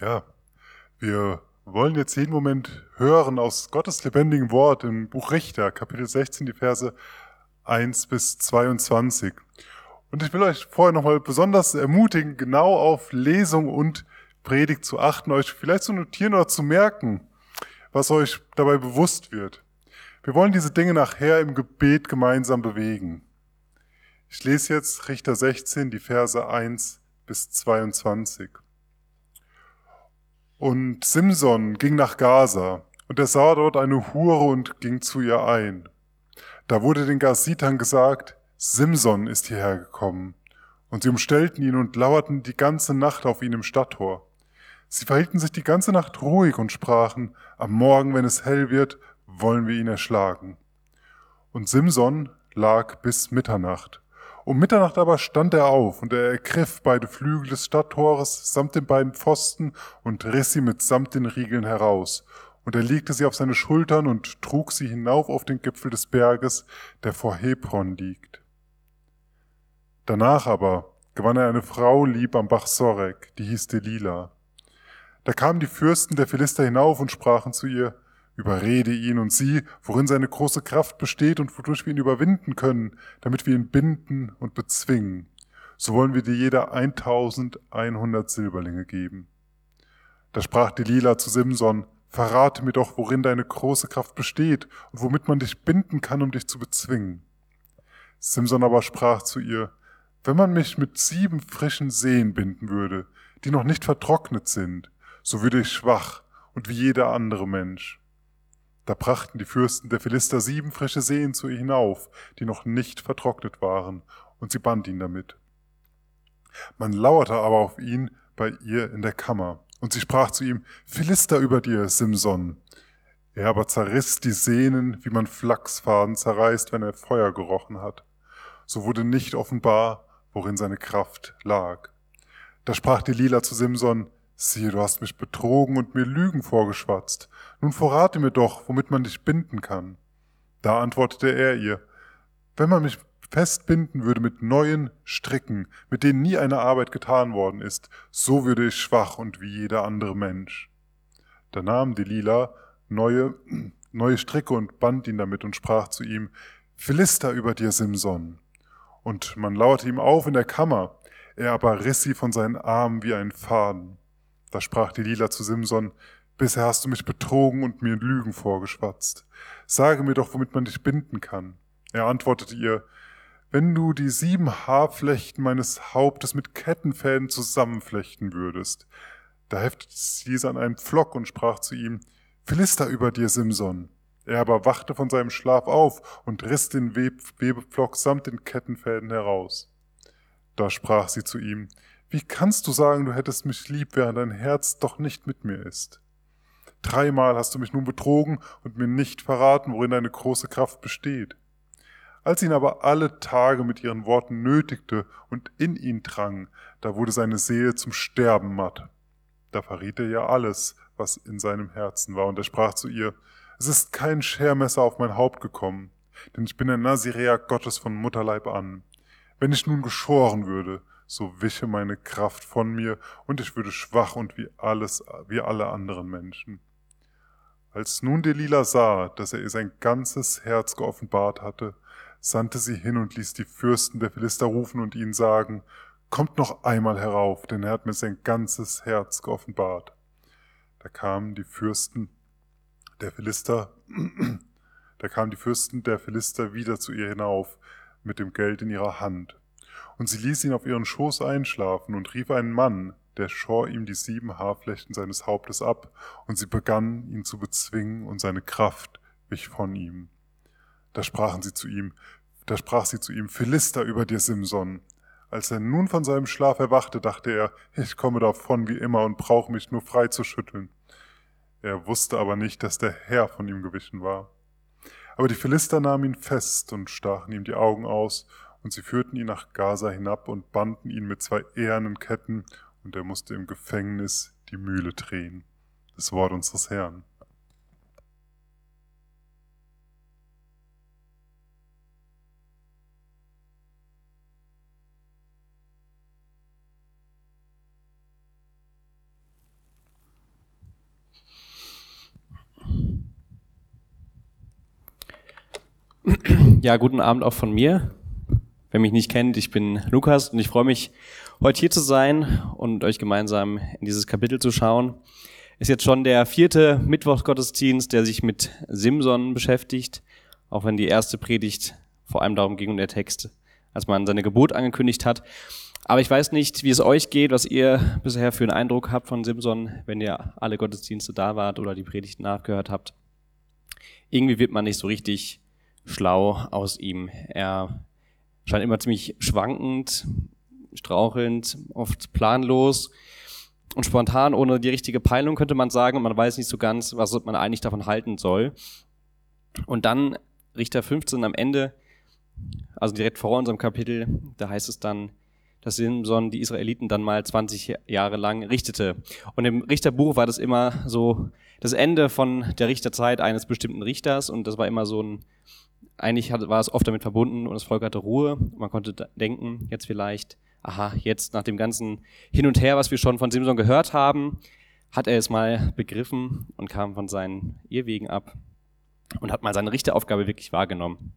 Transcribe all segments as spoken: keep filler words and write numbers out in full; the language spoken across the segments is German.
Ja, wir wollen jetzt jeden Moment hören aus Gottes lebendigem Wort im Buch Richter, Kapitel sechzehn, die Verse eins bis zweiundzwanzig. Und ich will euch vorher nochmal besonders ermutigen, genau auf Lesung und Predigt zu achten, euch vielleicht zu notieren oder zu merken, was euch dabei bewusst wird. Wir wollen diese Dinge nachher im Gebet gemeinsam bewegen. Ich lese jetzt Richter sechzehn, die Verse eins bis zweiundzwanzig. Und Simson ging nach Gaza, und er sah dort eine Hure und ging zu ihr ein. Da wurde den Gasitern gesagt, Simson ist hierher gekommen. Und sie umstellten ihn und lauerten die ganze Nacht auf ihn im Stadttor. Sie verhielten sich die ganze Nacht ruhig und sprachen, am Morgen, wenn es hell wird, wollen wir ihn erschlagen. Und Simson lag bis Mitternacht. Um Mitternacht aber stand er auf, und er ergriff beide Flügel des Stadttores samt den beiden Pfosten und riss sie mitsamt den Riegeln heraus. Und er legte sie auf seine Schultern und trug sie hinauf auf den Gipfel des Berges, der vor Hebron liegt. Danach aber gewann er eine Frau lieb am Bach Sorek, die hieß Delila. Da kamen die Fürsten der Philister hinauf und sprachen zu ihr, überrede ihn und sieh, worin seine große Kraft besteht und wodurch wir ihn überwinden können, damit wir ihn binden und bezwingen. So wollen wir dir jeder eintausendeinhundert Silberlinge geben. Da sprach Delila zu Simson, verrate mir doch, worin deine große Kraft besteht und womit man dich binden kann, um dich zu bezwingen. Simson aber sprach zu ihr, wenn man mich mit sieben frischen Seen binden würde, die noch nicht vertrocknet sind, so würde ich schwach und wie jeder andere Mensch. Da brachten die Fürsten der Philister sieben frische Seen zu ihr hinauf, die noch nicht vertrocknet waren, und sie band ihn damit. Man lauerte aber auf ihn bei ihr in der Kammer, und sie sprach zu ihm, Philister über dir, Simson. Er aber zerriss die Sehnen, wie man Flachsfaden zerreißt, wenn er Feuer gerochen hat. So wurde nicht offenbar, worin seine Kraft lag. Da sprach Delila zu Simson, siehe, du hast mich betrogen und mir Lügen vorgeschwatzt. Nun verrate mir doch, womit man dich binden kann. Da antwortete er ihr, wenn man mich festbinden würde mit neuen Stricken, mit denen nie eine Arbeit getan worden ist, so würde ich schwach und wie jeder andere Mensch. Da nahm Delila neue, neue Stricke und band ihn damit und sprach zu ihm, Philister über dir, Simson. Und man lauerte ihm auf in der Kammer, er aber riss sie von seinen Armen wie einen Faden. Da sprach Delila zu Simson, bisher hast du mich betrogen und mir Lügen vorgeschwatzt. Sage mir doch, womit man dich binden kann. Er antwortete ihr, wenn du die sieben Haarflechten meines Hauptes mit Kettenfäden zusammenflechten würdest. Da heftete sie an einen Pflock und sprach zu ihm, Philister über dir, Simson. Er aber wachte von seinem Schlaf auf und riss den Webepflock samt den Kettenfäden heraus. Da sprach sie zu ihm, wie kannst du sagen, du hättest mich lieb, während dein Herz doch nicht mit mir ist? Dreimal hast du mich nun betrogen und mir nicht verraten, worin deine große Kraft besteht. Als ihn aber alle Tage mit ihren Worten nötigte und in ihn drang, da wurde seine Seele zum Sterben matt. Da verriet er ihr alles, was in seinem Herzen war, und er sprach zu ihr, es ist kein Schermesser auf mein Haupt gekommen, denn ich bin ein Naziräer Gottes von Mutterleib an. Wenn ich nun geschoren würde, so wische meine Kraft von mir, und ich würde schwach und wie alles, wie alle anderen Menschen. Als nun Delila sah, dass er ihr sein ganzes Herz geoffenbart hatte, sandte sie hin und ließ die Fürsten der Philister rufen und ihnen sagen, kommt noch einmal herauf, denn er hat mir sein ganzes Herz geoffenbart. Da kamen die Fürsten der Philister, da kamen die Fürsten der Philister wieder zu ihr hinauf, mit dem Geld in ihrer Hand. Und sie ließ ihn auf ihren Schoß einschlafen und rief einen Mann, der schor ihm die sieben Haarflechten seines Hauptes ab, und sie begann, ihn zu bezwingen, und seine Kraft wich von ihm. Da sprachen sie zu ihm, da sprach sie zu ihm, Philister über dir, Simson. Als er nun von seinem Schlaf erwachte, dachte er, ich komme davon wie immer und brauche mich nur frei zu schütteln. Er wusste aber nicht, dass der Herr von ihm gewichen war. Aber die Philister nahmen ihn fest und stachen ihm die Augen aus, und sie führten ihn nach Gaza hinab und banden ihn mit zwei ehernen Ketten, und er musste im Gefängnis die Mühle drehen. Das Wort unseres Herrn. Ja, guten Abend auch von mir. Wer mich nicht kennt, ich bin Lukas und ich freue mich, heute hier zu sein und euch gemeinsam in dieses Kapitel zu schauen. Ist jetzt schon der vierte Mittwochsgottesdienst, der sich mit Simson beschäftigt, auch wenn die erste Predigt vor allem darum ging, um der Text, als man seine Geburt angekündigt hat. Aber ich weiß nicht, wie es euch geht, was ihr bisher für einen Eindruck habt von Simson, wenn ihr alle Gottesdienste da wart oder die Predigten nachgehört habt. Irgendwie wird man nicht so richtig schlau aus ihm. Er scheint immer ziemlich schwankend, strauchelnd, oft planlos und spontan, ohne die richtige Peilung, könnte man sagen. Und man weiß nicht so ganz, was man eigentlich davon halten soll. Und dann Richter fünfzehn am Ende, also direkt vor unserem Kapitel, da heißt es dann, dass Simson die Israeliten dann mal zwanzig Jahre lang richtete. Und im Richterbuch war das immer so das Ende von der Richterzeit eines bestimmten Richters. Und das war immer so ein, eigentlich war es oft damit verbunden und das Volk hatte Ruhe. Man konnte denken, jetzt vielleicht, aha, jetzt nach dem ganzen Hin und Her, was wir schon von Simson gehört haben, hat er es mal begriffen und kam von seinen Irrwegen ab und hat mal seine Richteraufgabe wirklich wahrgenommen.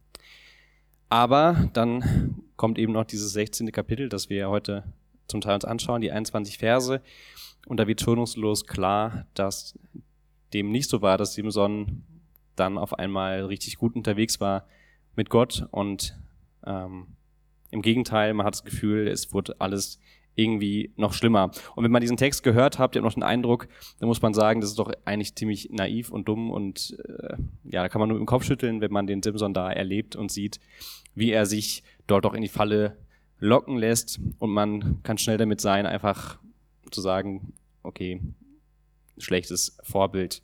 Aber dann kommt eben noch dieses sechzehnte Kapitel, das wir heute zum Teil uns anschauen, die einundzwanzig Verse. Und da wird schonungslos klar, dass dem nicht so war, dass Simson dann auf einmal richtig gut unterwegs war mit Gott. Und ähm, im Gegenteil, man hat das Gefühl, es wurde alles irgendwie noch schlimmer. Und wenn man diesen Text gehört hat, ihr habt noch den Eindruck, dann muss man sagen, das ist doch eigentlich ziemlich naiv und dumm und äh, ja, da kann man nur im Kopf schütteln, wenn man den Simson da erlebt und sieht, wie er sich dort doch in die Falle locken lässt und man kann schnell damit sein, einfach zu sagen, okay, schlechtes Vorbild.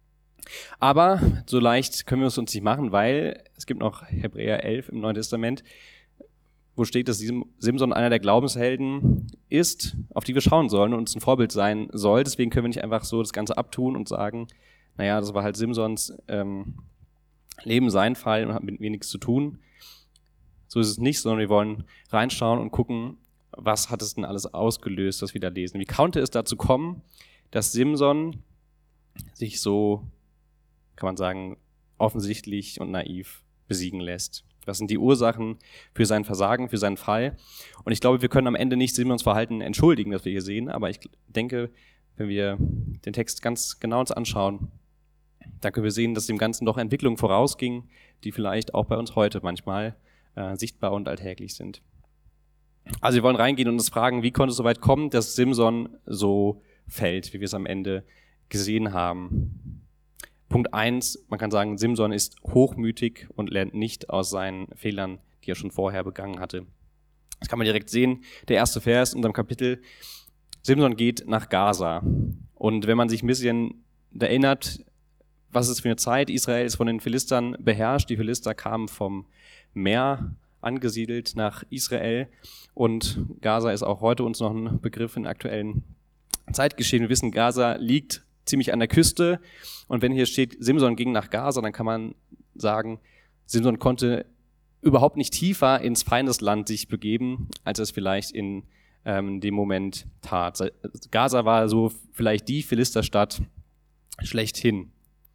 Aber so leicht können wir es uns nicht machen, weil es gibt noch Hebräer elf im Neuen Testament, wo steht, dass Simson einer der Glaubenshelden ist, auf die wir schauen sollen und uns ein Vorbild sein soll. Deswegen können wir nicht einfach so das Ganze abtun und sagen, naja, das war halt Simsons ähm, Leben, sein Fall und hat mit mir nichts zu tun. So ist es nicht, sondern wir wollen reinschauen und gucken, was hat es denn alles ausgelöst, was wir da lesen. Wie konnte es dazu kommen, dass Simson sich so, kann man sagen, offensichtlich und naiv besiegen lässt? Was sind die Ursachen für sein Versagen, für seinen Fall? Und ich glaube, wir können am Ende nicht Simsons Verhalten entschuldigen, das wir hier sehen, aber ich denke, wenn wir den Text ganz genau uns anschauen, dann können wir sehen, dass dem Ganzen doch Entwicklungen vorausging, die vielleicht auch bei uns heute manchmal äh, sichtbar und alltäglich sind. Also wir wollen reingehen und uns fragen, wie konnte es so weit kommen, dass Simson so fällt, wie wir es am Ende gesehen haben. Punkt eins, man kann sagen, Simson ist hochmütig und lernt nicht aus seinen Fehlern, die er schon vorher begangen hatte. Das kann man direkt sehen. Der erste Vers in unserem Kapitel. Simson geht nach Gaza. Und wenn man sich ein bisschen erinnert, was ist für eine Zeit? Israel ist von den Philistern beherrscht. Die Philister kamen vom Meer angesiedelt nach Israel. Und Gaza ist auch heute uns noch ein Begriff in aktuellen Zeitgeschehen. Wir wissen, Gaza liegt ziemlich an der Küste. Und wenn hier steht, Simson ging nach Gaza, dann kann man sagen, Simson konnte überhaupt nicht tiefer ins Feindesland sich begeben, als er es vielleicht in ähm, dem Moment tat. Gaza war so vielleicht die Philisterstadt schlechthin.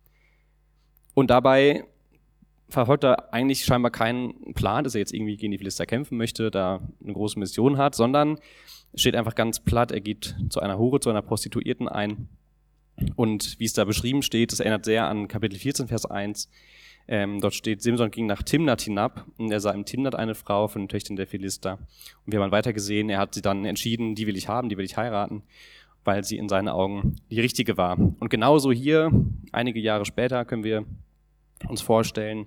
Und dabei verfolgt er eigentlich scheinbar keinen Plan, dass er jetzt irgendwie gegen die Philister kämpfen möchte, da eine große Mission hat, sondern steht einfach ganz platt, er geht zu einer Hure, zu einer Prostituierten ein. Und wie es da beschrieben steht, das erinnert sehr an Kapitel vierzehn, Vers eins. Ähm, dort steht, Simson ging nach Timnat hinab und er sah im Timnat eine Frau von den Töchtern der Philister. Und wir haben weiter gesehen, er hat sie dann entschieden, die will ich haben, die will ich heiraten, weil sie in seinen Augen die richtige war. Und genauso hier, einige Jahre später, können wir uns vorstellen,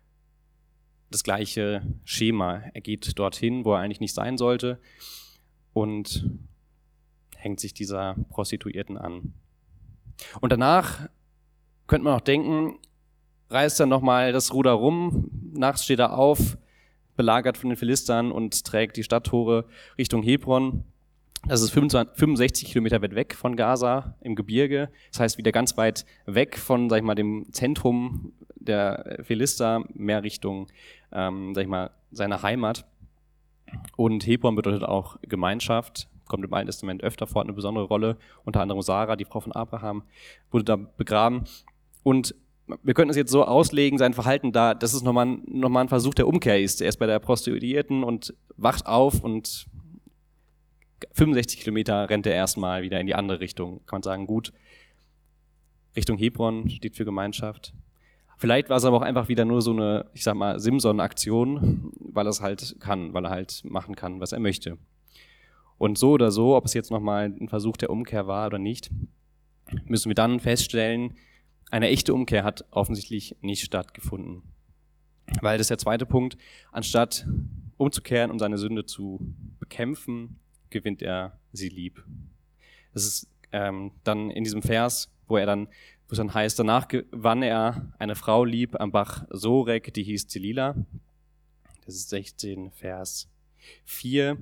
das gleiche Schema. Er geht dorthin, wo er eigentlich nicht sein sollte und hängt sich dieser Prostituierten an. Und danach könnte man auch denken, reißt er nochmal das Ruder rum, nachts steht er auf, belagert von den Philistern und trägt die Stadttore Richtung Hebron. Das ist fünfundsechzig Kilometer weit weg von Gaza im Gebirge. Das heißt, wieder ganz weit weg von, sag ich mal, dem Zentrum der Philister, mehr Richtung, ähm, sag ich mal, seiner Heimat. Und Hebron bedeutet auch Gemeinschaft. Kommt im Alten Testament öfter vor, eine besondere Rolle. Unter anderem Sarah, die Frau von Abraham, wurde da begraben. Und wir könnten es jetzt so auslegen, sein Verhalten da, dass es nochmal ein, nochmal ein Versuch der Umkehr ist. Er ist bei der Prostituierten und wacht auf und fünfundsechzig Kilometer rennt er erstmal wieder in die andere Richtung. Kann man sagen, gut, Richtung Hebron steht für Gemeinschaft. Vielleicht war es aber auch einfach wieder nur so eine, ich sag mal, Simson-Aktion, weil er es halt kann, weil er halt machen kann, was er möchte. Und so oder so, ob es jetzt nochmal ein Versuch der Umkehr war oder nicht, müssen wir dann feststellen, eine echte Umkehr hat offensichtlich nicht stattgefunden. Weil das ist der zweite Punkt, anstatt umzukehren und seine Sünde zu bekämpfen, gewinnt er sie lieb. Das ist ähm, dann in diesem Vers, wo er dann, wo es dann heißt, danach gewann er eine Frau lieb am Bach Sorek, die hieß Delila. Das ist sechzehn, Vers vier.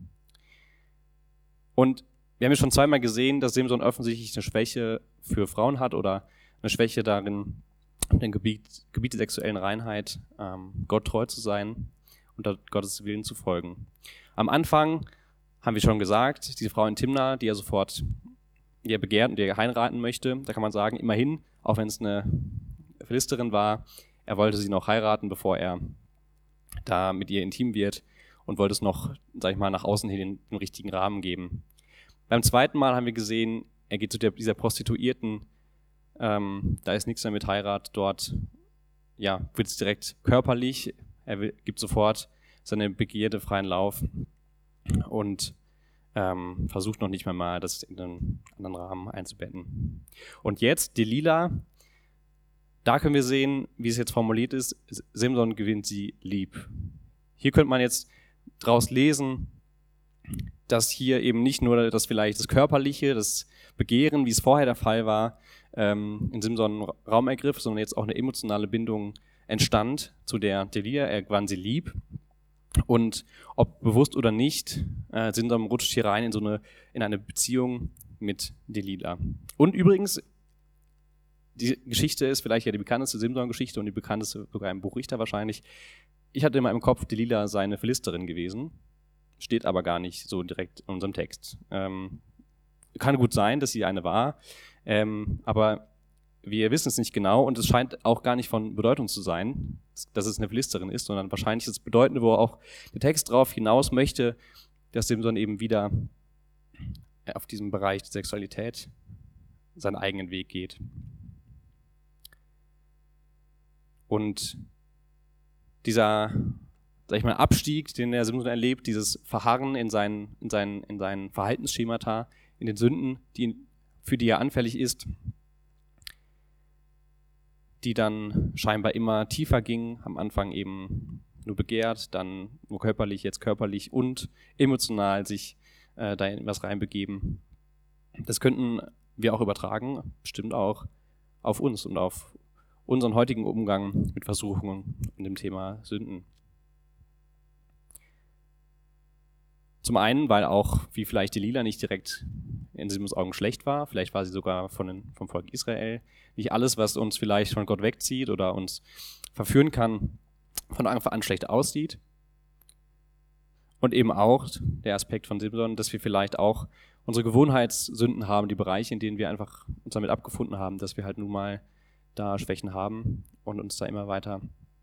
Und wir haben ja schon zweimal gesehen, dass Simson offensichtlich eine Schwäche für Frauen hat oder eine Schwäche darin, im Gebiet, Gebiet der sexuellen Reinheit ähm, Gott treu zu sein und dort Gottes Willen zu folgen. Am Anfang haben wir schon gesagt, diese Frau in Timna, die er sofort die er begehrt und die er heiraten möchte, da kann man sagen, immerhin, auch wenn es eine Philisterin war, er wollte sie noch heiraten, bevor er da mit ihr intim wird und wollte es noch, sag ich mal, nach außen hin den, den richtigen Rahmen geben. Beim zweiten Mal haben wir gesehen, er geht zu der, dieser Prostituierten, ähm, da ist nichts mehr mit Heirat, dort ja, wird es direkt körperlich, er will, gibt sofort seine Begierde freien Lauf und ähm, versucht noch nicht mal mal, das in einen anderen Rahmen einzubetten. Und jetzt, Delila, da können wir sehen, wie es jetzt formuliert ist, Simson gewinnt sie lieb. Hier könnte man jetzt draus lesen, dass hier eben nicht nur das vielleicht das Körperliche, das Begehren, wie es vorher der Fall war, ähm, in Simson Raum ergriff, sondern jetzt auch eine emotionale Bindung entstand zu der Delila. Er gewann sie lieb. Und ob bewusst oder nicht, äh, Simson rutscht hier rein in so eine, in eine Beziehung mit Delila. Und übrigens, die Geschichte ist vielleicht ja die bekannteste Simson-Geschichte und die bekannteste sogar im Buch Richter wahrscheinlich. Ich hatte immer im Kopf, Delila sei eine Philisterin gewesen, steht aber gar nicht so direkt in unserem Text. Ähm, kann gut sein, dass sie eine war, ähm, aber wir wissen es nicht genau und es scheint auch gar nicht von Bedeutung zu sein, dass es eine Philisterin ist, sondern wahrscheinlich ist es bedeutend, wo auch der Text drauf hinaus möchte, dass Simson eben wieder auf diesem Bereich der Sexualität seinen eigenen Weg geht. Und dieser, sag ich mal, Abstieg, den der Simson erlebt, dieses Verharren in seinen, in seinen, in seinen Verhaltensschemata, in den Sünden, die, für die er anfällig ist, die dann scheinbar immer tiefer ging, am Anfang eben nur begehrt, dann nur körperlich, jetzt körperlich und emotional sich äh, da in was reinbegeben. Das könnten wir auch übertragen, bestimmt auch auf uns und auf unseren heutigen Umgang mit Versuchungen und dem Thema Sünden. Zum einen, weil auch, wie vielleicht Delila nicht direkt in Simons Augen schlecht war, vielleicht war sie sogar von den, vom Volk Israel. Nicht alles, was uns vielleicht von Gott wegzieht oder uns verführen kann, von Anfang an schlecht aussieht. Und eben auch der Aspekt von Simson, dass wir vielleicht auch unsere Gewohnheitssünden haben, die Bereiche, in denen wir einfach uns damit abgefunden haben, dass wir halt nun mal da Schwächen haben und uns da immer weiter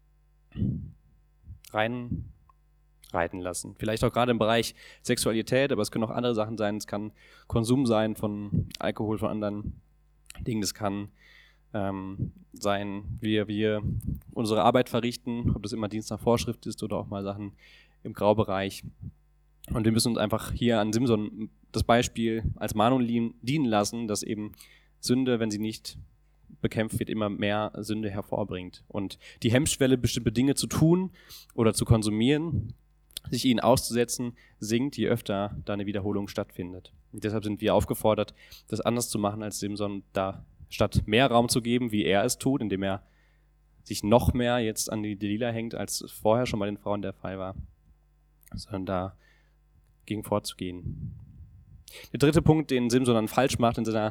rein reiten lassen. Vielleicht auch gerade im Bereich Sexualität, aber es können auch andere Sachen sein. Es kann Konsum sein von Alkohol, von anderen Dingen. Das kann ähm, sein, wie wir unsere Arbeit verrichten, ob das immer Dienst nach Vorschrift ist oder auch mal Sachen im Graubereich. Und wir müssen uns einfach hier an Simson das Beispiel als Mahnung dienen lassen, dass eben Sünde, wenn sie nicht bekämpft wird, immer mehr Sünde hervorbringt. Und die Hemmschwelle, bestimmte Dinge zu tun oder zu konsumieren, sich ihnen auszusetzen, sinkt, je öfter da eine Wiederholung stattfindet. Und deshalb sind wir aufgefordert, das anders zu machen als Simson, da statt mehr Raum zu geben, wie er es tut, indem er sich noch mehr jetzt an die Delila hängt, als vorher schon bei den Frauen der Fall war, sondern da gegen vorzugehen. Der dritte Punkt, den Simson dann falsch macht in seiner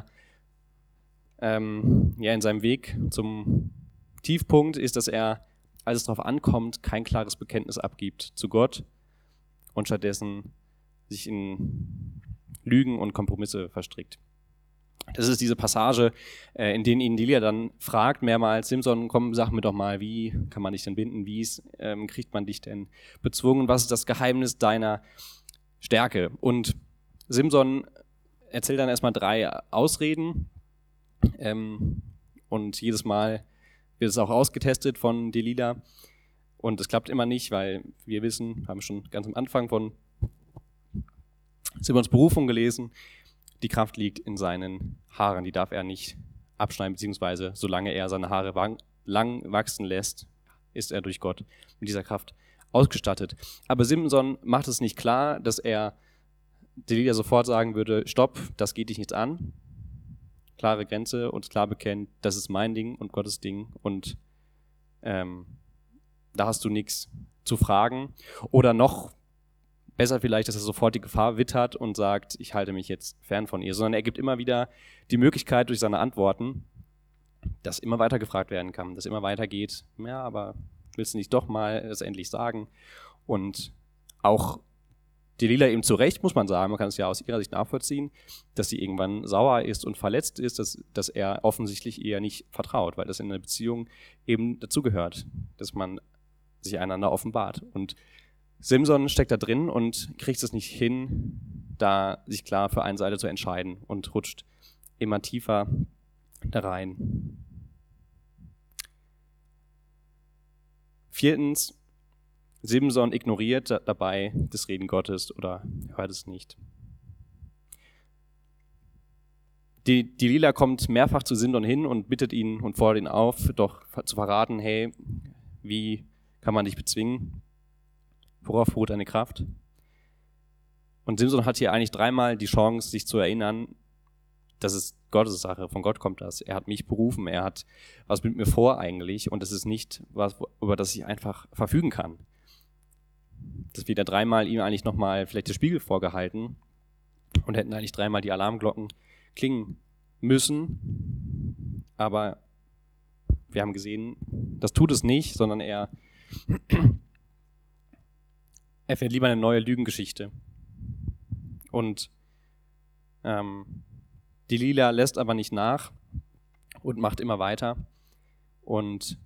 ähm, ja, in seinem Weg zum Tiefpunkt, ist, dass er, als es darauf ankommt, kein klares Bekenntnis abgibt zu Gott und stattdessen sich in Lügen und Kompromisse verstrickt. Das ist diese Passage, äh, in denen ihn Delia dann fragt mehrmals, Simson, komm, sag mir doch mal, wie kann man dich denn binden, wie ähm, kriegt man dich denn bezwungen, was ist das Geheimnis deiner Stärke? Und Simson erzählt dann erstmal drei Ausreden ähm, und jedes Mal wird es auch ausgetestet von Delila und es klappt immer nicht, weil wir wissen, haben schon ganz am Anfang von Simsons Berufung gelesen, die Kraft liegt in seinen Haaren, die darf er nicht abschneiden, beziehungsweise solange er seine Haare wang- lang wachsen lässt, ist er durch Gott mit dieser Kraft ausgestattet. Aber Simson macht es nicht klar, dass er Delila sofort sagen würde, stopp, das geht dich nichts an. Klare Grenze und klar bekennt, das ist mein Ding und Gottes Ding und ähm, da hast du nichts zu fragen. Oder noch besser vielleicht, dass er sofort die Gefahr wittert und sagt, ich halte mich jetzt fern von ihr, sondern er gibt immer wieder die Möglichkeit durch seine Antworten, dass immer weiter gefragt werden kann, dass immer weiter geht, ja, aber willst du nicht doch mal das endlich sagen? Und auch Delila eben zu Recht, muss man sagen, man kann es ja aus ihrer Sicht nachvollziehen, dass sie irgendwann sauer ist und verletzt ist, dass, dass er offensichtlich ihr nicht vertraut, weil das in einer Beziehung eben dazugehört, dass man sich einander offenbart. Und Simson steckt da drin und kriegt es nicht hin, da sich klar für eine Seite zu entscheiden und rutscht immer tiefer da rein. Viertens, Simson ignoriert dabei das Reden Gottes oder hört es nicht. Die, die Delila kommt mehrfach zu Simson hin und bittet ihn und fordert ihn auf, doch zu verraten, hey, wie kann man dich bezwingen? Worauf beruht deine Kraft? Und Simson hat hier eigentlich dreimal die Chance, sich zu erinnern, das ist Gottes Sache, von Gott kommt das. Er hat mich berufen, er hat was mit mir vor eigentlich und es ist nicht was, über das ich einfach verfügen kann. Das wird ja dreimal ihm eigentlich nochmal vielleicht der Spiegel vorgehalten und hätten eigentlich dreimal die Alarmglocken klingen müssen. Aber wir haben gesehen, das tut es nicht, sondern er, er fährt lieber eine neue Lügengeschichte. Und ähm, Delila lässt aber nicht nach und macht immer weiter. Und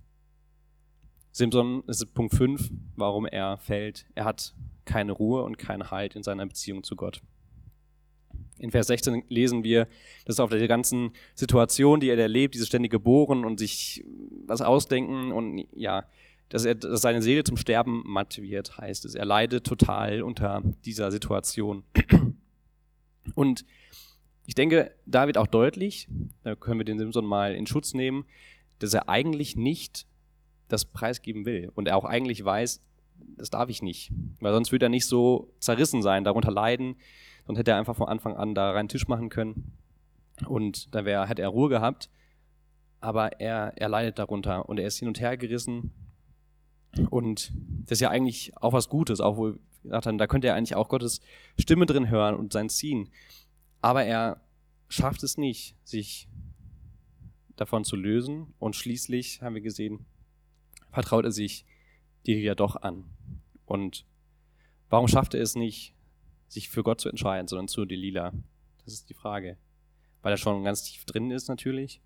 Simson, das ist Punkt fünf, warum er fällt. Er hat keine Ruhe und keinen Halt in seiner Beziehung zu Gott. In Vers sechzehn lesen wir, dass auf der ganzen Situation, die er erlebt, dieses ständige Bohren und sich was ausdenken und ja, dass, er, dass seine Seele zum Sterben matt wird, heißt es. Er leidet total unter dieser Situation. Und ich denke, da wird auch deutlich, da können wir den Simson mal in Schutz nehmen, dass er eigentlich nicht das preisgeben will und er auch eigentlich weiß, das darf ich nicht, weil sonst würde er nicht so zerrissen sein, darunter leiden, sonst hätte er einfach von Anfang an da reinen Tisch machen können und da wäre, hätte er Ruhe gehabt, aber er, er leidet darunter und er ist hin und her gerissen und das ist ja eigentlich auch was Gutes, auch wo wir gesagt haben, da könnte er eigentlich auch Gottes Stimme drin hören und sein Ziehen, aber er schafft es nicht, sich davon zu lösen und schließlich haben wir gesehen, vertraut er sich Delila doch an. Und warum schafft er es nicht, sich für Gott zu entscheiden, sondern zu Delila? Das ist die Frage. Weil er schon ganz tief drin ist natürlich.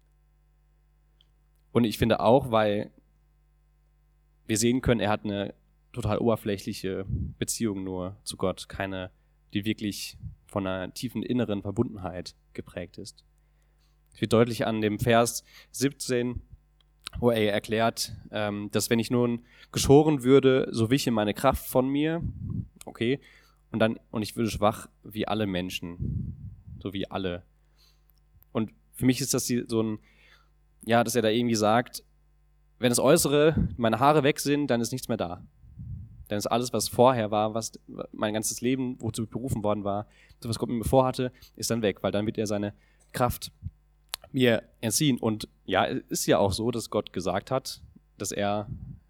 Und ich finde auch, weil wir sehen können, er hat eine total oberflächliche Beziehung nur zu Gott, keine, die wirklich von einer tiefen inneren Verbundenheit geprägt ist. Es wird deutlich an dem Vers siebzehn, wo er erklärt, ähm, dass wenn ich nun geschoren würde, so wiche meine Kraft von mir, okay, und dann und ich würde schwach wie alle Menschen, so wie alle. Und für mich ist das die, so ein, ja, dass er da irgendwie sagt, wenn das Äußere, meine Haare weg sind, dann ist nichts mehr da. Dann ist alles, was vorher war, was mein ganzes Leben, wozu ich berufen worden war, so was Gott mit mir vorhatte, ist dann weg, weil dann wird er seine Kraft mir entziehen. Und ja, es ist ja auch so, dass Gott gesagt hat, dass er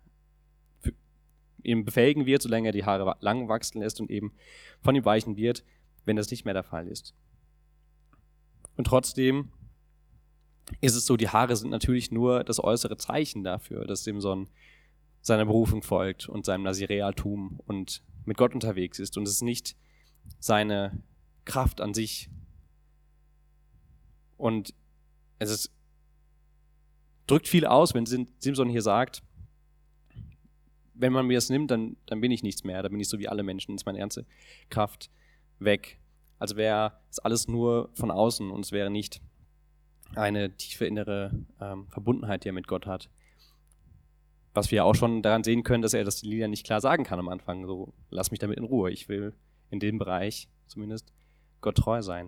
ihm befähigen wird, solange er die Haare lang wachsen lässt und eben von ihm weichen wird, wenn das nicht mehr der Fall ist. Und trotzdem ist es so, die Haare sind natürlich nur das äußere Zeichen dafür, dass Simson seiner Berufung folgt und seinem Nazirealtum und mit Gott unterwegs ist. Und es ist nicht seine Kraft an sich. Und es ist, drückt viel aus, wenn Simson hier sagt, wenn man mir das nimmt, dann, dann bin ich nichts mehr, dann bin ich so wie alle Menschen, ist meine ganze Kraft weg. Als wäre es alles nur von außen und es wäre nicht eine tiefe innere ähm, Verbundenheit, die er mit Gott hat. Was wir auch schon daran sehen können, dass er das Delilah nicht klar sagen kann am Anfang. So, lass mich damit in Ruhe. Ich will in dem Bereich zumindest Gott treu sein.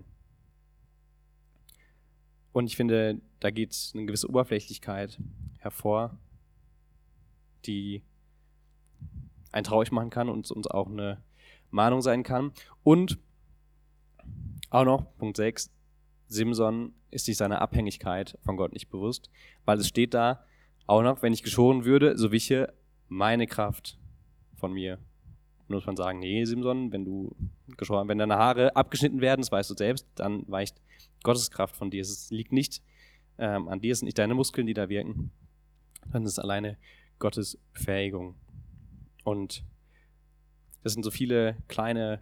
Und ich finde, da geht eine gewisse Oberflächlichkeit hervor, die einen traurig machen kann und uns auch eine Mahnung sein kann. Und auch noch, Punkt sechs, Simson ist sich seiner Abhängigkeit von Gott nicht bewusst, weil es steht da auch noch, wenn ich geschoren würde, so wiche meine Kraft von mir. Nur muss man sagen, nee, Simson, wenn du geschoren, wenn deine Haare abgeschnitten werden, das weißt du selbst, dann weicht Gottes Kraft von dir. Es liegt nicht ähm, an dir, es sind nicht deine Muskeln, die da wirken, dann ist es alleine Gottes Befähigung. Und das sind so viele kleine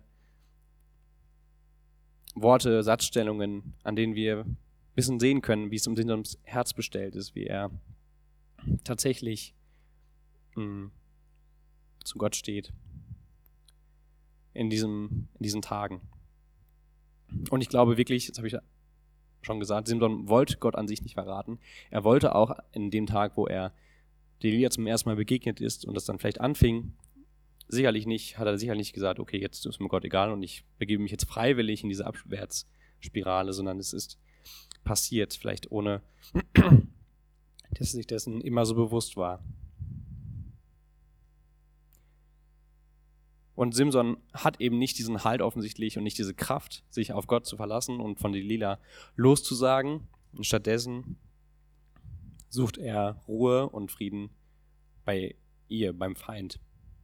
Worte, Satzstellungen, an denen wir ein bisschen sehen können, wie es um Simsons Herz bestellt ist, wie er tatsächlich mh, zu Gott steht in, diesem, in diesen Tagen. Und ich glaube wirklich, das habe ich schon gesagt, Simson wollte Gott an sich nicht verraten. Er wollte auch in dem Tag, wo er Delilah zum ersten Mal begegnet ist und das dann vielleicht anfing, sicherlich nicht, hat er sicherlich nicht gesagt, okay, jetzt ist mir Gott egal und ich begebe mich jetzt freiwillig in diese Abwärtsspirale, sondern es ist passiert, vielleicht ohne, dass er sich dessen immer so bewusst war. Und Simson hat eben nicht diesen Halt offensichtlich und nicht diese Kraft, sich auf Gott zu verlassen und von Delilah loszusagen. Und stattdessen sucht er Ruhe und Frieden bei ihr, beim Feind.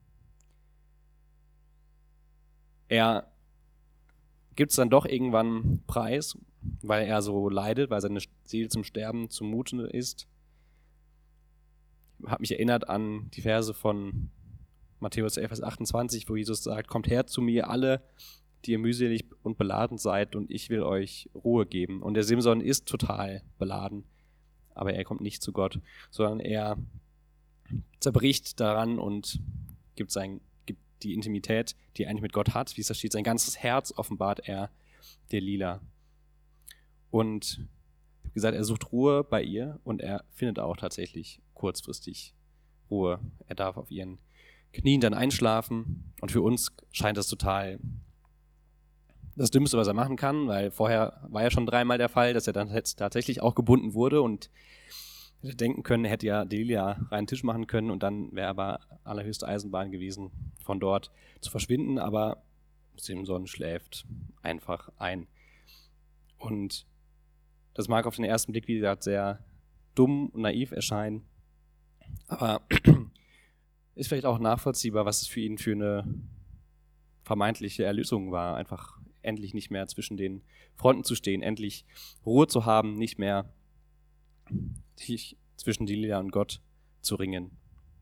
Er gibt es dann doch irgendwann preis, weil er so leidet, weil seine Seele zum Sterben zumute ist. Ich habe mich erinnert an die Verse von Matthäus elf, Vers achtundzwanzig, wo Jesus sagt, kommt her zu mir alle, die ihr mühselig und beladen seid und ich will euch Ruhe geben. Und der Simson ist total beladen, aber er kommt nicht zu Gott, sondern er zerbricht daran und gibt sein die Intimität, die er eigentlich mit Gott hat, wie es da steht, sein ganzes Herz offenbart er Delilah. Und ich habe gesagt, er sucht Ruhe bei ihr und er findet auch tatsächlich kurzfristig Ruhe. Er darf auf ihren Knien dann einschlafen und für uns scheint das total das Dümmste, was er machen kann, weil vorher war ja schon dreimal der Fall, dass er dann jetzt tatsächlich auch gebunden wurde und hätte denken können, er hätte ja Delilah reinen Tisch machen können und dann wäre aber allerhöchste Eisenbahn gewesen, von dort zu verschwinden, aber Simson schläft einfach ein. Und das mag auf den ersten Blick, wie gesagt, sehr dumm und naiv erscheinen, aber ist vielleicht auch nachvollziehbar, was es für ihn für eine vermeintliche Erlösung war, einfach endlich nicht mehr zwischen den Fronten zu stehen, endlich Ruhe zu haben, nicht mehr sich zwischen Delilah und Gott zu ringen.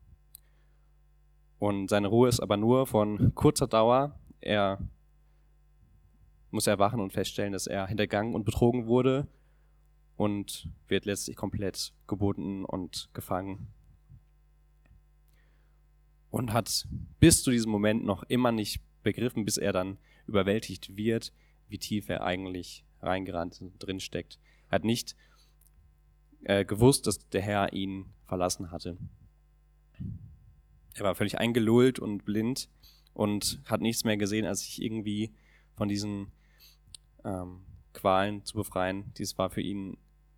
Und seine Ruhe ist aber nur von kurzer Dauer. Er muss erwachen und feststellen, dass er hintergangen und betrogen wurde und wird letztlich komplett gebunden und gefangen. Und hat bis zu diesem Moment noch immer nicht begriffen, bis er dann überwältigt wird, wie tief er eigentlich reingerannt drin steckt. Er hat nicht äh, gewusst, dass der Herr ihn verlassen hatte. Er war völlig eingelullt und blind und hat nichts mehr gesehen, als sich irgendwie von diesen ähm, Qualen zu befreien. Dies war für ihn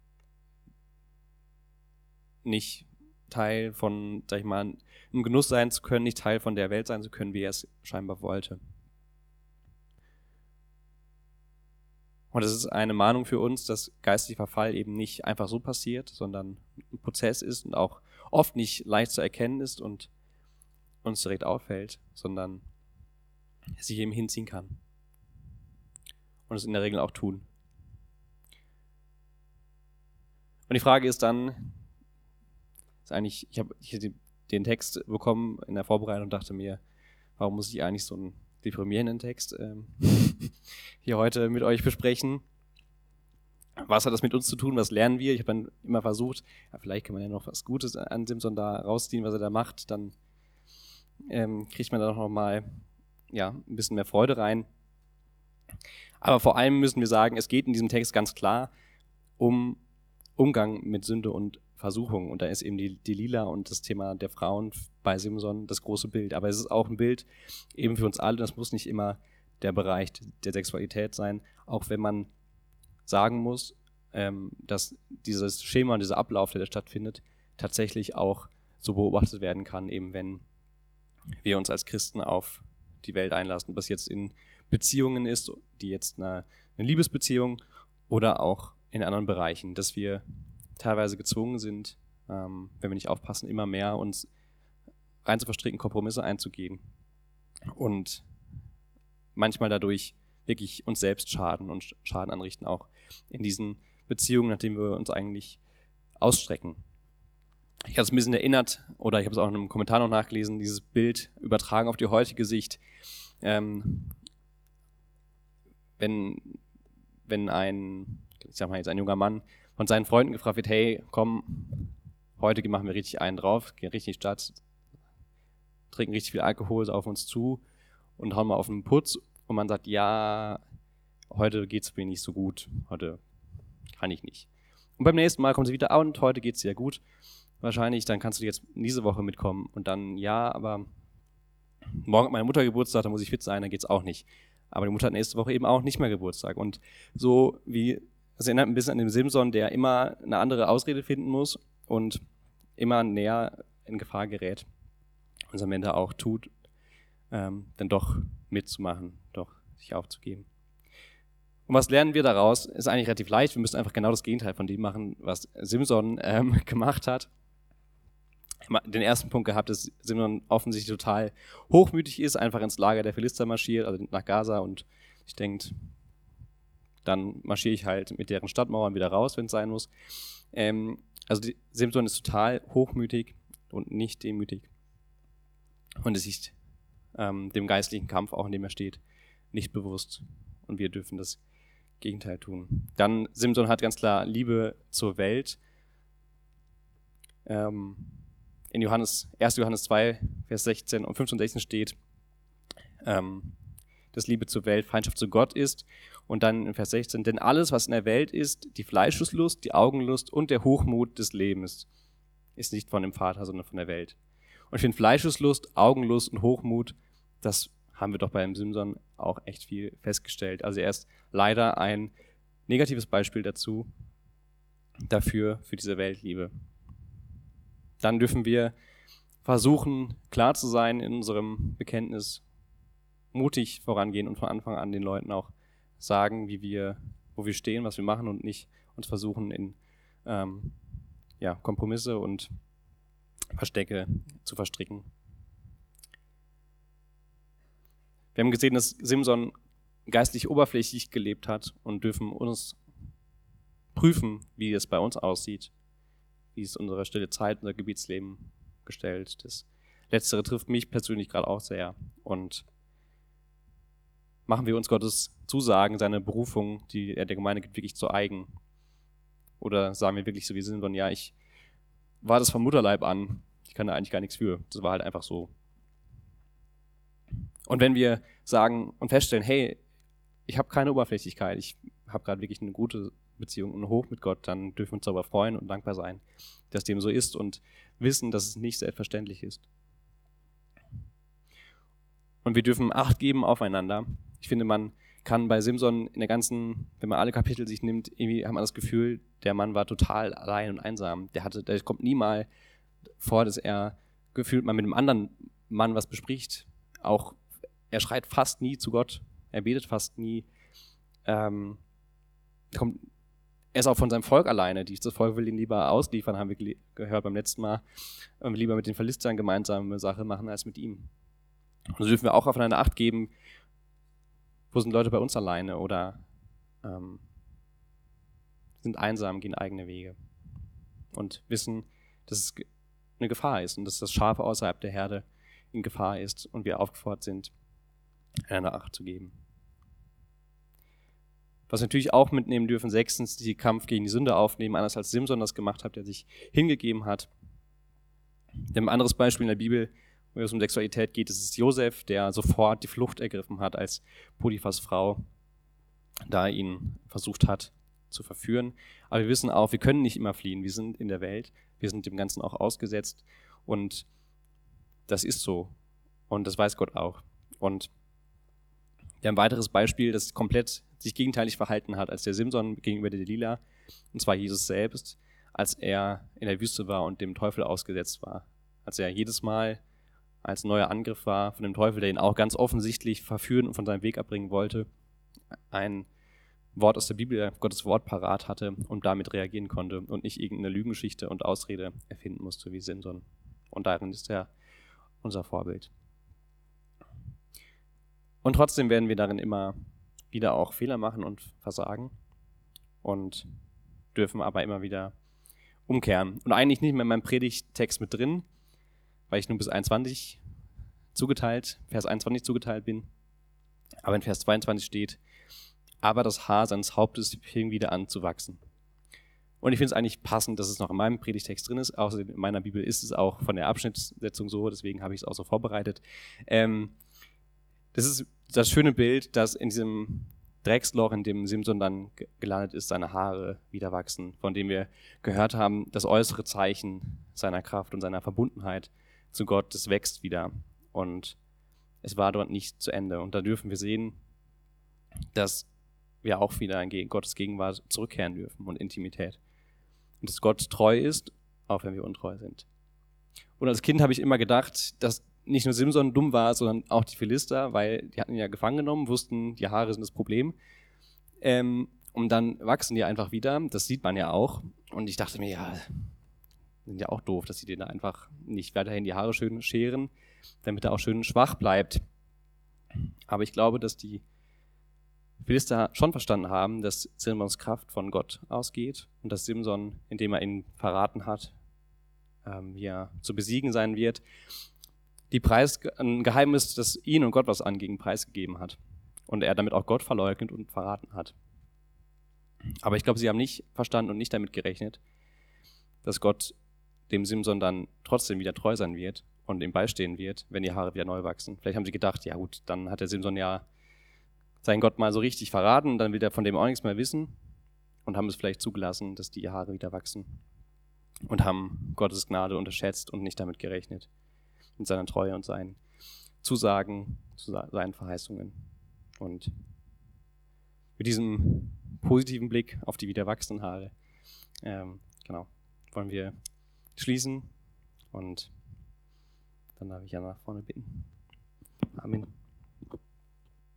nicht Teil von, sag ich mal, im Genuss sein zu können, nicht Teil von der Welt sein zu können, wie er es scheinbar wollte. Und es ist eine Mahnung für uns, dass geistlicher Verfall eben nicht einfach so passiert, sondern ein Prozess ist und auch oft nicht leicht zu erkennen ist und uns direkt auffällt, sondern sich eben hinziehen kann. Und es in der Regel auch tun. Und die Frage ist dann, ist eigentlich, ich habe den Text bekommen in der Vorbereitung und dachte mir, warum muss ich eigentlich so einen deprimierenden Text ähm, hier heute mit euch besprechen? Was hat das mit uns zu tun? Was lernen wir? Ich habe dann immer versucht, ja, vielleicht kann man ja noch was Gutes an Simson da rausziehen, was er da macht. Dann ähm, kriegt man da noch mal ja, ein bisschen mehr Freude rein. Aber vor allem müssen wir sagen, es geht in diesem Text ganz klar um Umgang mit Sünde und Versuchung. Und da ist eben die Delila und das Thema der Frauen bei Simson das große Bild. Aber es ist auch ein Bild eben für uns alle. Das muss nicht immer der Bereich der Sexualität sein. Auch wenn man sagen muss, ähm, dass dieses Schema und dieser Ablauf, der da stattfindet, tatsächlich auch so beobachtet werden kann, eben wenn wir uns als Christen auf die Welt einlassen, was jetzt in Beziehungen ist, die jetzt eine, eine Liebesbeziehung oder auch in anderen Bereichen, dass wir teilweise gezwungen sind, ähm, wenn wir nicht aufpassen, immer mehr uns rein zu verstricken, Kompromisse einzugehen und manchmal dadurch wirklich uns selbst schaden und Schaden anrichten, auch in diesen Beziehungen, nachdem wir uns eigentlich ausstrecken. Ich habe es ein bisschen erinnert, oder ich habe es auch in einem Kommentar noch nachgelesen, dieses Bild übertragen auf die heutige Sicht. Ähm, wenn, wenn ein, ich sag mal jetzt ein junger Mann von seinen Freunden gefragt wird, hey, komm, heute machen wir richtig einen drauf, gehen richtig in die Stadt, trinken richtig viel Alkohol auf uns zu und hauen mal auf den Putz, und man sagt, ja, heute geht's mir nicht so gut, heute kann ich nicht. Und beim nächsten Mal kommt sie wieder, ah, und heute geht's dir gut. Wahrscheinlich, dann kannst du jetzt diese Woche mitkommen. Und dann, ja, aber morgen hat meine Mutter Geburtstag, dann muss ich fit sein, dann geht's auch nicht. Aber die Mutter hat nächste Woche eben auch nicht mehr Geburtstag. Und so wie, das erinnert ein bisschen an den Simson, der immer eine andere Ausrede finden muss und immer näher in Gefahr gerät. Und es am Ende auch tut, ähm, dann doch mitzumachen, doch sich aufzugeben. Und was lernen wir daraus? Ist eigentlich relativ leicht. Wir müssen einfach genau das Gegenteil von dem machen, was Simson ähm, gemacht hat. Den ersten Punkt gehabt, dass Simson offensichtlich total hochmütig ist, einfach ins Lager der Philister marschiert, also nach Gaza, und ich denke, dann marschiere ich halt mit deren Stadtmauern wieder raus, wenn es sein muss. Ähm, also die, Simson ist total hochmütig und nicht demütig und ist sich ähm, dem geistlichen Kampf, auch in dem er steht, nicht bewusst, und wir dürfen das Gegenteil tun. Dann, Simson hat ganz klar Liebe zur Welt. Ähm, in Johannes, erster Johannes zwei, Vers sechzehn und fünfzehn und sechzehn steht, ähm, dass Liebe zur Welt Feindschaft zu Gott ist. Und dann in Vers sechzehn, denn alles, was in der Welt ist, die Fleischeslust, die Augenlust und der Hochmut des Lebens, ist nicht von dem Vater, sondern von der Welt. Und ich finde, Fleischeslust, Augenlust und Hochmut, das haben wir doch beim Simson auch echt viel festgestellt. Also er ist leider ein negatives Beispiel dazu, dafür, für diese Weltliebe. Dann dürfen wir versuchen, klar zu sein in unserem Bekenntnis, mutig vorangehen und von Anfang an den Leuten auch sagen, wie wir, wo wir stehen, was wir machen, und nicht uns versuchen, in ähm, ja, Kompromisse und Verstecke zu verstricken. Wir haben gesehen, dass Simson geistlich oberflächlich gelebt hat, und dürfen uns prüfen, wie es bei uns aussieht, wie es unsere stille Zeit, unser Gebetsleben gestellt. Das Letztere trifft mich persönlich gerade auch sehr. Und machen wir uns Gottes Zusagen, seine Berufung, die er der Gemeinde gibt, wirklich zu eigen? Oder sagen wir wirklich so wie Simson, ja, ich war das vom Mutterleib an, ich kann da eigentlich gar nichts für. Das war halt einfach so. Und wenn wir sagen und feststellen, hey, ich habe keine Oberflächlichkeit, ich habe gerade wirklich eine gute Beziehung und hoch mit Gott, dann dürfen wir uns darüber freuen und dankbar sein, dass dem so ist, und wissen, dass es nicht selbstverständlich ist. Und wir dürfen Acht geben aufeinander. Ich finde, man kann bei Simson in der ganzen, wenn man alle Kapitel sich nimmt, irgendwie hat man das Gefühl, der Mann war total allein und einsam. Der hatte, der kommt nie mal vor, dass er gefühlt mal mit einem anderen Mann was bespricht. Auch er schreit fast nie zu Gott, er betet fast nie. Ähm, kommt, er ist auch von seinem Volk alleine. Das Volk will ihn lieber ausliefern, haben wir gehört beim letzten Mal. Und lieber mit den Philistern gemeinsame Sache machen als mit ihm. Und so dürfen wir auch aufeinander Acht geben. Wo sind Leute bei uns alleine oder ähm, sind einsam, gehen eigene Wege? Und wissen, dass es eine Gefahr ist und dass das Schafe außerhalb der Herde in Gefahr ist und wir aufgefordert sind, einander Acht zu geben. Was wir natürlich auch mitnehmen dürfen, sechstens, die Kampf gegen die Sünde aufnehmen, anders als Simson das gemacht hat, der sich hingegeben hat. Wir haben ein anderes Beispiel in der Bibel, wo es um Sexualität geht, das ist Josef, der sofort die Flucht ergriffen hat als Potiphas Frau, da er ihn versucht hat zu verführen. Aber wir wissen auch, wir können nicht immer fliehen, wir sind in der Welt, wir sind dem Ganzen auch ausgesetzt und das ist so und das weiß Gott auch. Und wir haben ein weiteres Beispiel, das komplett sich gegenteilig verhalten hat als der Simson gegenüber der Delila, und zwar Jesus selbst, als er in der Wüste war und dem Teufel ausgesetzt war. Als er jedes Mal als neuer Angriff war von dem Teufel, der ihn auch ganz offensichtlich verführen und von seinem Weg abbringen wollte, ein Wort aus der Bibel, Gottes Wort parat hatte und damit reagieren konnte und nicht irgendeine Lügengeschichte und Ausrede erfinden musste wie Simson. Und darin ist er unser Vorbild. Und trotzdem werden wir darin immer wieder auch Fehler machen und versagen und dürfen aber immer wieder umkehren. Und eigentlich nicht mehr in meinem Predigttext mit drin, weil ich nur bis einundzwanzig zugeteilt, Vers einundzwanzig zugeteilt bin. Aber in Vers zweiundzwanzig steht, aber das Haar seines Hauptes fing wieder an zu wachsen. Und ich finde es eigentlich passend, dass es noch in meinem Predigtext drin ist. Außerdem in meiner Bibel ist es auch von der Abschnittssetzung so, deswegen habe ich es auch so vorbereitet. Ähm, das ist das schöne Bild, dass in diesem Drecksloch, in dem Simson dann gelandet ist, seine Haare wieder wachsen, von dem wir gehört haben, das äußere Zeichen seiner Kraft und seiner Verbundenheit zu Gott, das wächst wieder. Und es war dort nicht zu Ende. Und da dürfen wir sehen, dass wir auch wieder in Gottes Gegenwart zurückkehren dürfen und Intimität. Und dass Gott treu ist, auch wenn wir untreu sind. Und als Kind habe ich immer gedacht, dass nicht nur Simson dumm war, sondern auch die Philister, weil die hatten ihn ja gefangen genommen, wussten, die Haare sind das Problem. Ähm, und dann wachsen die einfach wieder, das sieht man ja auch. Und ich dachte mir, ja, sind ja auch doof, dass sie denen einfach nicht weiterhin die Haare schön scheren, damit er auch schön schwach bleibt. Aber ich glaube, dass die Philister schon verstanden haben, dass Simsons Kraft von Gott ausgeht und dass Simson, indem er ihn verraten hat, ähm, wie er zu besiegen sein wird, die Preis, ein Geheimnis, das ihn und Gott was anging, preisgegeben hat. Und er damit auch Gott verleugnet und verraten hat. Aber ich glaube, sie haben nicht verstanden und nicht damit gerechnet, dass Gott dem Simson dann trotzdem wieder treu sein wird und ihm beistehen wird, wenn die Haare wieder neu wachsen. Vielleicht haben sie gedacht, ja gut, dann hat der Simson ja seinen Gott mal so richtig verraten, dann will er von dem auch nichts mehr wissen und haben es vielleicht zugelassen, dass die Haare wieder wachsen und haben Gottes Gnade unterschätzt und nicht damit gerechnet. Mit seiner Treue und seinen Zusagen, seinen Verheißungen. Und mit diesem positiven Blick auf die wieder wachsenden Haare, ähm, genau, wollen wir schließen und dann darf ich ja nach vorne bitten. Amen.